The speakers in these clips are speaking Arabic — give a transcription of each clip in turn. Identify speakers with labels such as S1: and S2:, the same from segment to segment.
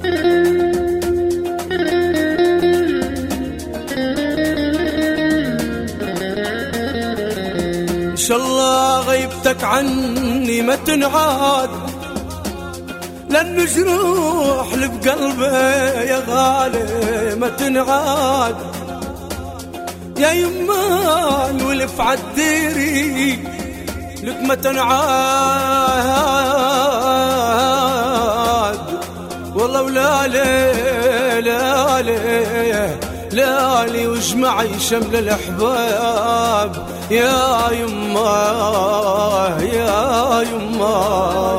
S1: إن شاء الله غيبتك عني ما تنعاد، لأنه جروح اللي بقلبي يا غالي ما تنعاد. يا يمان ولف عالديري لك ما تنعاد، والله ولالي لالي لالي واجمعي شمل الأحباب يا يما يا يما.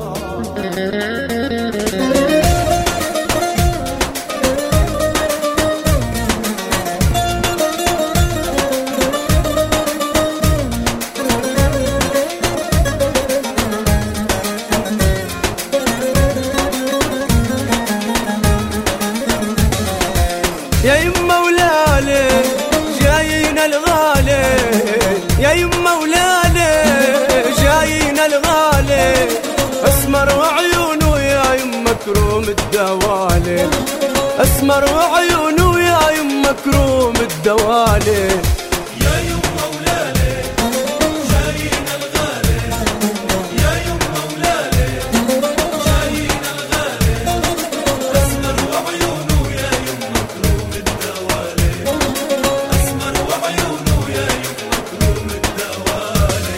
S1: يا يما ولالي جاينا الغالي، يا يما ولالي جاينا الغالي، اسمر وعيونه يا يما كروم الدوالي، اسمر وعيونه يا يما كروم الدوالي.
S2: يا يما ولالي جاينا الغالي، يا يما ولالي جاينا الغالي، اسمر وعيونه يا يما كروم الدوالي، اسمر وعيونه يا يما كروم الدوالي.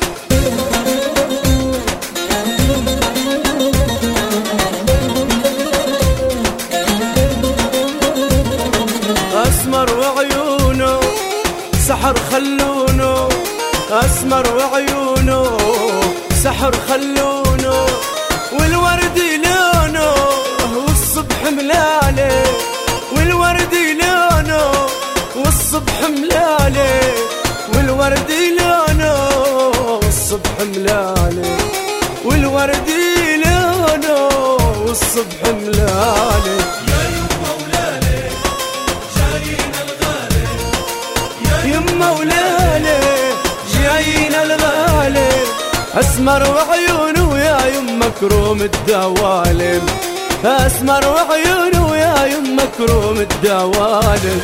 S1: اسمر وعيونه سحر خلونه، اسمر وعيونه سحر خلونه، والورد لونه والصبح ملالي، والورد لونه والصبح ملالي، والورد لونه والصبح ملالي، والورد لونه والصبح ملالي.
S2: يا يما ولالي جاينا الغالي،
S1: يما ولالي جاينا الغالي، اسمر وعيونه يا يما كروم الدوالي، اسمر وعيونه يا يما كروم الدوالي.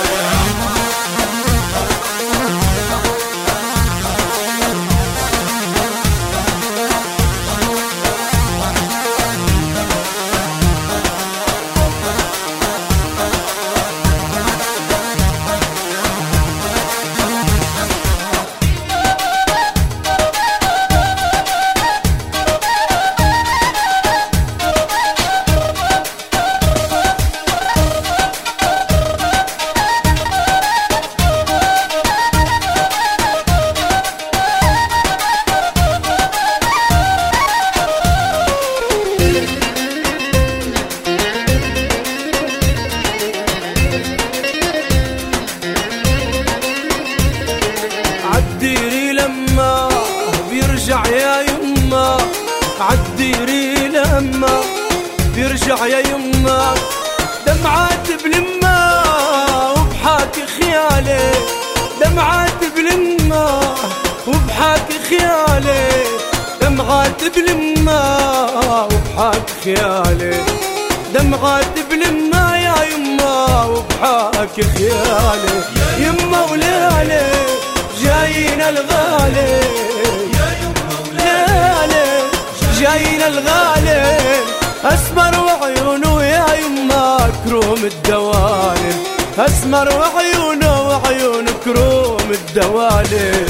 S1: عالديري لما بيرجع يا يما، عالديري لما بيرجع يا يما، دمعات بلما وبحاكي خيالي، دمعات بلما وبحاكي خيالي، دمعات بلما وبحاكي خيالي، دمعات بلما يا يما وبحاكي خيالي. يما ولالي جاينا الغالي،
S2: يا يما ولالي
S1: جاينا الغالي، اسمر وعيونه يا يما كروم الدوالي، اسمر وعيونه وعيون كروم الدوالي.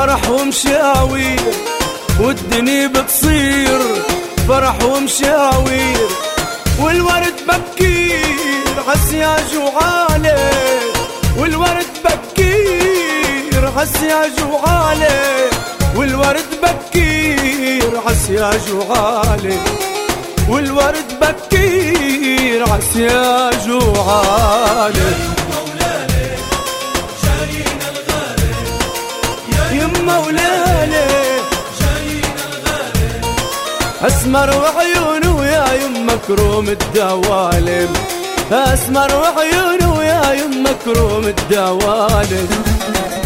S1: فرح ومشاوير والدنيا بتصير فرح ومشاوير، والورد بكير عالسياج وعالي، والورد بكير عالسياج وعالي، والورد بكير عالسياج وعالي، والورد بكير عالسياج وعالي. يما ولالي أسمر وعيونه يا يما كروم الدوالم، أسمر وعيونه يا يما كروم الدوالم.